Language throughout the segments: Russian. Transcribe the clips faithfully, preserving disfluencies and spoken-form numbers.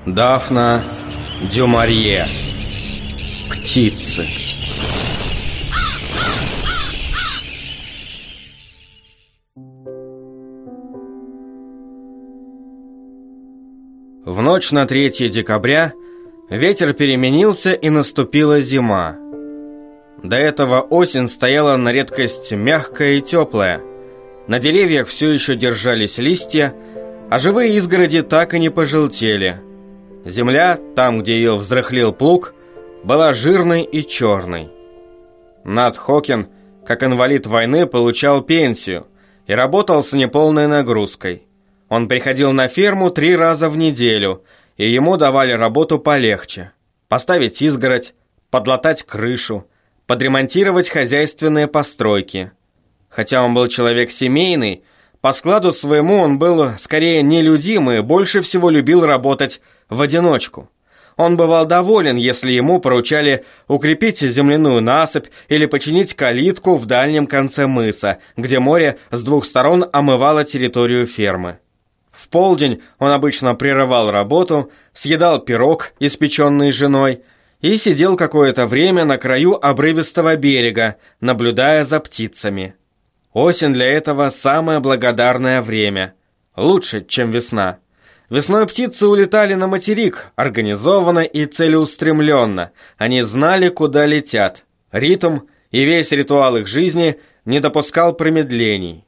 Дафна Дюмарье. Птицы. В ночь на третье декабря ветер переменился, и наступила зима. До этого осень стояла на редкость мягкая и теплая. На деревьях все еще держались листья, а живые изгороди так и не пожелтели. Земля, там, где ее взрыхлил плуг, была жирной и черной. Нат Хокин, как инвалид войны, получал пенсию и работал с неполной нагрузкой. Он приходил на ферму три раза в неделю, и ему давали работу полегче: поставить изгородь, подлатать крышу, подремонтировать хозяйственные постройки. Хотя он был человек семейный, по складу своему он был скорее нелюдим и больше всего любил работать в одиночку. Он бывал доволен, если ему поручали укрепить земляную насыпь или починить калитку в дальнем конце мыса, где море с двух сторон омывало территорию фермы. В полдень он обычно прерывал работу, съедал пирог, испеченный женой, и сидел какое-то время на краю обрывистого берега, наблюдая за птицами. Осень для этого самое благодарное время. Лучше, чем весна. Весной птицы улетали на материк, организованно и целеустремленно. Они знали, куда летят. Ритм и весь ритуал их жизни не допускал промедлений.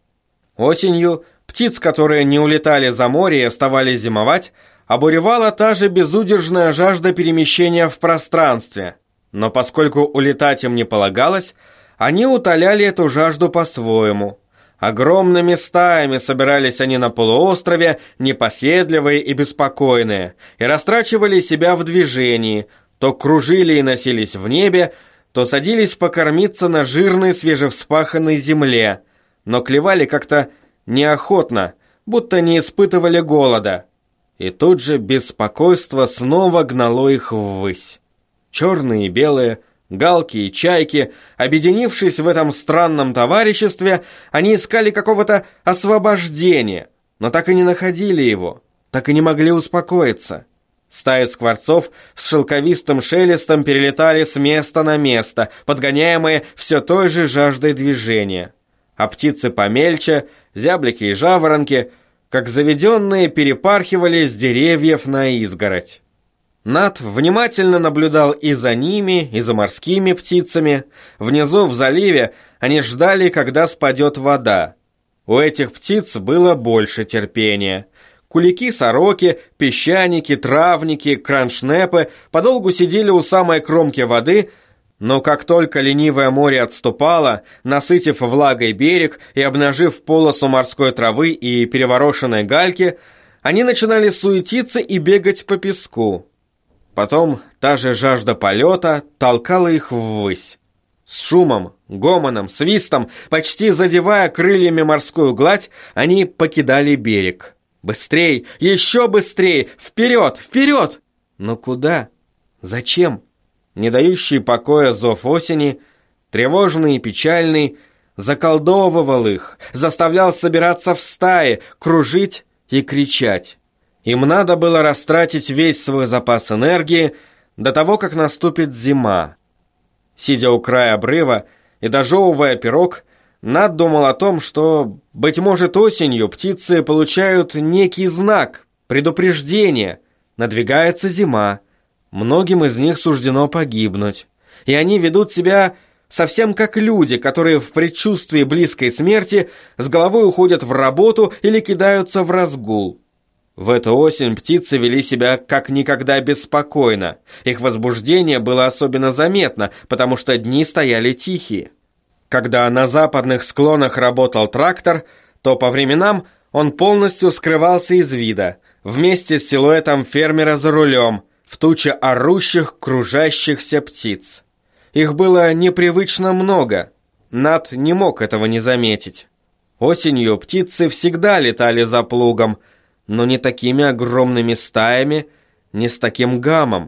Осенью птиц, которые не улетали за море и оставались зимовать, обуревала та же безудержная жажда перемещения в пространстве. Но поскольку улетать им не полагалось, они утоляли эту жажду по-своему. Огромными стаями собирались они на полуострове, непоседливые и беспокойные, и растрачивали себя в движении, то кружили и носились в небе, то садились покормиться на жирной свежевспаханной земле, но клевали как-то неохотно, будто не испытывали голода. И тут же беспокойство снова гнало их ввысь. Черные и белые, галки и чайки, объединившись в этом странном товариществе, они искали какого-то освобождения, но так и не находили его, так и не могли успокоиться. Стаи скворцов с шелковистым шелестом перелетали с места на место, подгоняемые все той же жаждой движения. А птицы помельче, зяблики и жаворонки, как заведенные, перепархивали с деревьев на изгородь. Нат внимательно наблюдал и за ними, и за морскими птицами. Внизу в заливе они ждали, когда спадет вода. У этих птиц было больше терпения. Кулики-сороки, песчаники, травники, кроншнепы подолгу сидели у самой кромки воды, но как только ленивое море отступало, насытив влагой берег и обнажив полосу морской травы и переворошенной гальки, они начинали суетиться и бегать по песку. Потом та же жажда полета толкала их ввысь. С шумом, гомоном, свистом, почти задевая крыльями морскую гладь, они покидали берег. Быстрей, еще быстрей, вперед, вперед! Но куда? Зачем? Не дающий покоя зов осени, тревожный и печальный, заколдовывал их, заставлял собираться в стаи, кружить и кричать. Им надо было растратить весь свой запас энергии до того, как наступит зима. Сидя у края обрыва и дожевывая пирог, Нат думал о том, что, быть может, осенью птицы получают некий знак, предупреждение. Надвигается зима. Многим из них суждено погибнуть. И они ведут себя совсем как люди, которые в предчувствии близкой смерти с головой уходят в работу или кидаются в разгул. В эту осень птицы вели себя как никогда беспокойно. Их возбуждение было особенно заметно, потому что дни стояли тихие. Когда на западных склонах работал трактор, то по временам он полностью скрывался из вида, вместе с силуэтом фермера за рулем, в туче орущих, кружащихся птиц. Их было непривычно много. Нат не мог этого не заметить. Осенью птицы всегда летали за плугом, но не такими огромными стаями, не с таким гамом.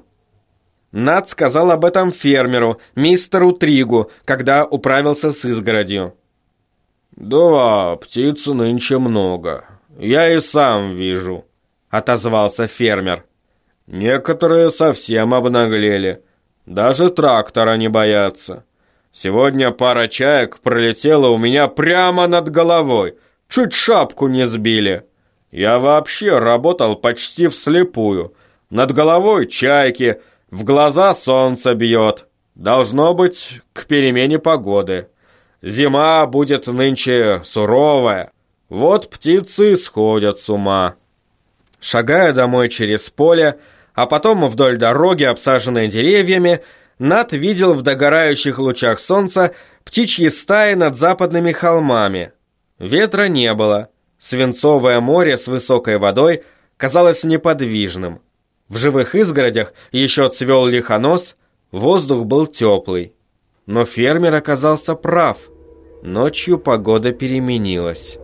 Нат сказал об этом фермеру, мистеру Тригу, когда управился с изгородью. «Да, птиц нынче много. Я и сам вижу», — отозвался фермер. Некоторые совсем обнаглели. Даже трактора не боятся. Сегодня пара чаек пролетела у меня прямо над головой. Чуть шапку не сбили. Я вообще работал почти вслепую. Над головой чайки, в глаза солнце бьет. Должно быть, к перемене погоды. Зима будет нынче суровая. Вот птицы сходят с ума. Шагая домой через поле, а потом вдоль дороги, обсаженной деревьями, Нат видел в догорающих лучах солнца птичьи стаи над западными холмами. Ветра не было. Свинцовое море с высокой водой казалось неподвижным. В живых изгородях еще цвел лихонос, воздух был теплый. Но фермер оказался прав. Ночью погода переменилась.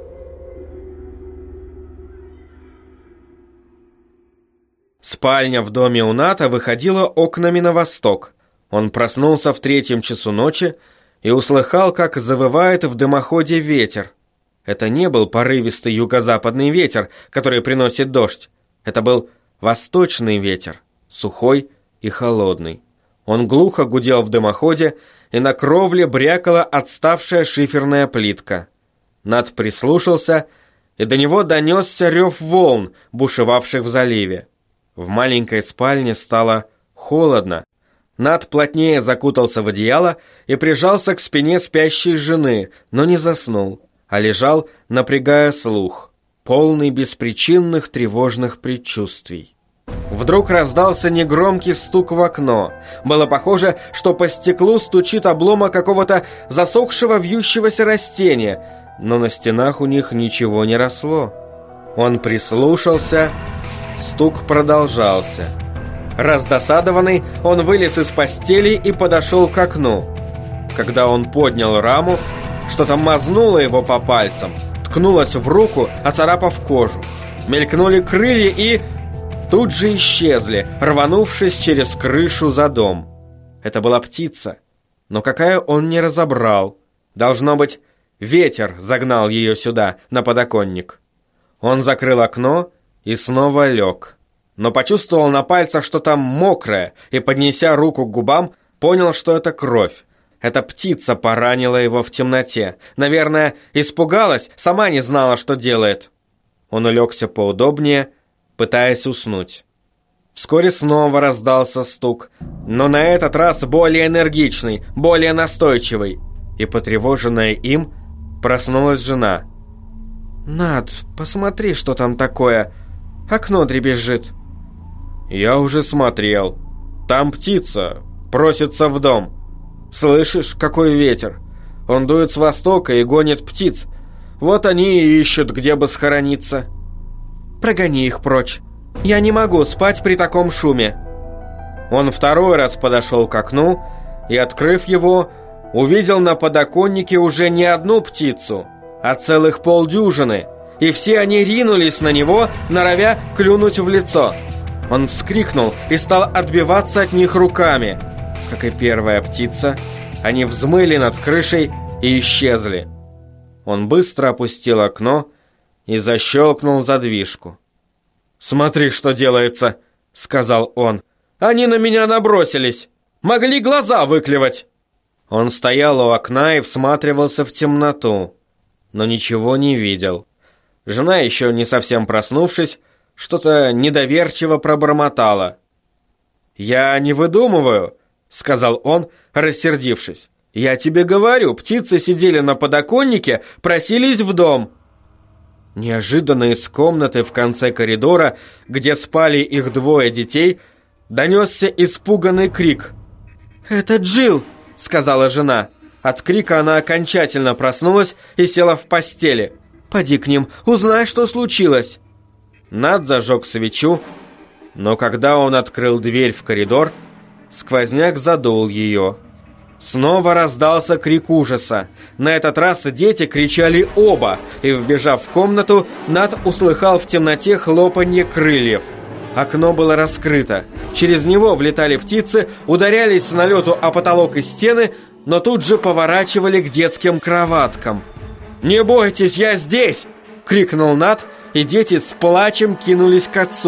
Спальня в доме у Ната выходила окнами на восток. Он проснулся в третьем часу ночи и услыхал, как завывает в дымоходе ветер. Это не был порывистый юго-западный ветер, который приносит дождь. Это был восточный ветер, сухой и холодный. Он глухо гудел в дымоходе, и на кровле брякала отставшая шиферная плитка. Нат прислушался, и до него донесся рев волн, бушевавших в заливе. В маленькой спальне стало холодно. Нат плотнее закутался в одеяло и прижался к спине спящей жены, но не заснул, а лежал, напрягая слух, полный беспричинных тревожных предчувствий. Вдруг раздался негромкий стук в окно. Было похоже, что по стеклу стучит обломок какого-то засохшего вьющегося растения, но на стенах у них ничего не росло. Он прислушался. Стук продолжался. Раздосадованный, он вылез из постели и подошел к окну. Когда он поднял раму, что-то мазнуло его по пальцам, ткнулось в руку, оцарапав кожу. Мелькнули крылья и тут же исчезли, рванувшись через крышу за дом. Это была птица, но какая он не разобрал. Должно быть, ветер загнал ее сюда, на подоконник. Он закрыл окно и снова лег. Но почувствовал на пальцах что-то мокрое и, поднеся руку к губам, понял, что это кровь. Эта птица поранила его в темноте. Наверное, испугалась, сама не знала, что делает. Он улегся поудобнее, пытаясь уснуть. Вскоре снова раздался стук, но на этот раз более энергичный, более настойчивый. И, потревоженная им, проснулась жена. «Над, посмотри, что там такое. Окно дребезжит». «Я уже смотрел. Там птица просится в дом. Слышишь, какой ветер? Он дует с востока и гонит птиц. Вот они и ищут, где бы схорониться». «Прогони их прочь. Я не могу спать при таком шуме». Он второй раз подошел к окну и, открыв его, увидел на подоконнике уже не одну птицу, а целых полдюжины, и все они ринулись на него, норовя клюнуть в лицо. Он вскрикнул и стал отбиваться от них руками. Как и первая птица, они взмыли над крышей и исчезли. Он быстро опустил окно и защелкнул задвижку. «Смотри, что делается», — сказал он. «Они на меня набросились. Могли глаза выклевать». Он стоял у окна и всматривался в темноту, но ничего не видел. Жена, еще не совсем проснувшись, что-то недоверчиво пробормотала. «Я не выдумываю», — сказал он, рассердившись. «Я тебе говорю, птицы сидели на подоконнике, просились в дом». Неожиданно из комнаты в конце коридора, где спали их двое детей, донесся испуганный крик. «Это Джилл», — сказала жена. От крика она окончательно проснулась и села в постели. «Поди к ним, узнай, что случилось». Нат зажег свечу, но когда он открыл дверь в коридор, сквозняк задул ее. Снова раздался крик ужаса. На этот раз дети кричали оба, и, вбежав в комнату, Нат услыхал в темноте хлопанье крыльев. Окно было раскрыто. Через него влетали птицы, ударялись с налету о потолок и стены, но тут же поворачивали к детским кроваткам. «Не бойтесь, я здесь!» — крикнул Нат, и дети с плачем кинулись к отцу.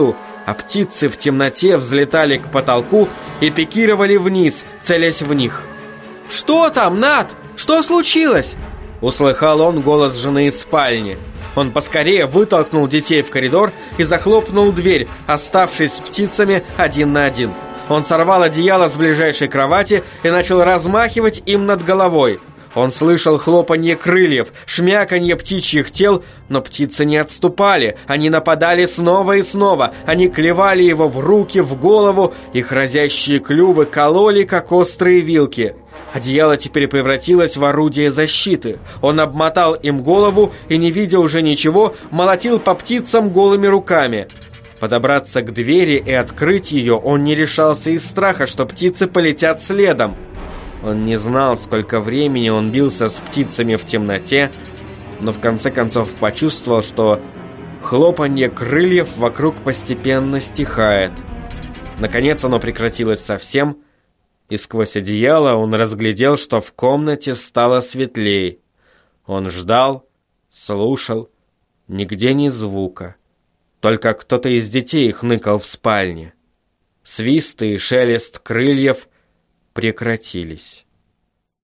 а птицы в темноте взлетали к потолку и пикировали вниз, целясь в них. «Что там, Нат? Что случилось?» Услыхал он голос жены из спальни. Он поскорее вытолкнул детей в коридор и захлопнул дверь, оставшись с птицами один на один. Он сорвал одеяло с ближайшей кровати и начал размахивать им над головой. Он слышал хлопанье крыльев, шмяканье птичьих тел, но птицы не отступали. Они нападали снова и снова. Они клевали его в руки, в голову. Их разящие клювы кололи, как острые вилки. Одеяло теперь превратилось в орудие защиты. Он обмотал им голову и, не видя уже ничего, молотил по птицам голыми руками. Подобраться к двери и открыть ее он не решался из страха, что птицы полетят следом. Он не знал, сколько времени он бился с птицами в темноте, но в конце концов почувствовал, что хлопанье крыльев вокруг постепенно стихает. Наконец оно прекратилось совсем, и сквозь одеяло он разглядел, что в комнате стало светлей. Он ждал, слушал, нигде ни звука. Только кто-то из детей хныкал в спальне. Свист и шелест крыльев прекратились.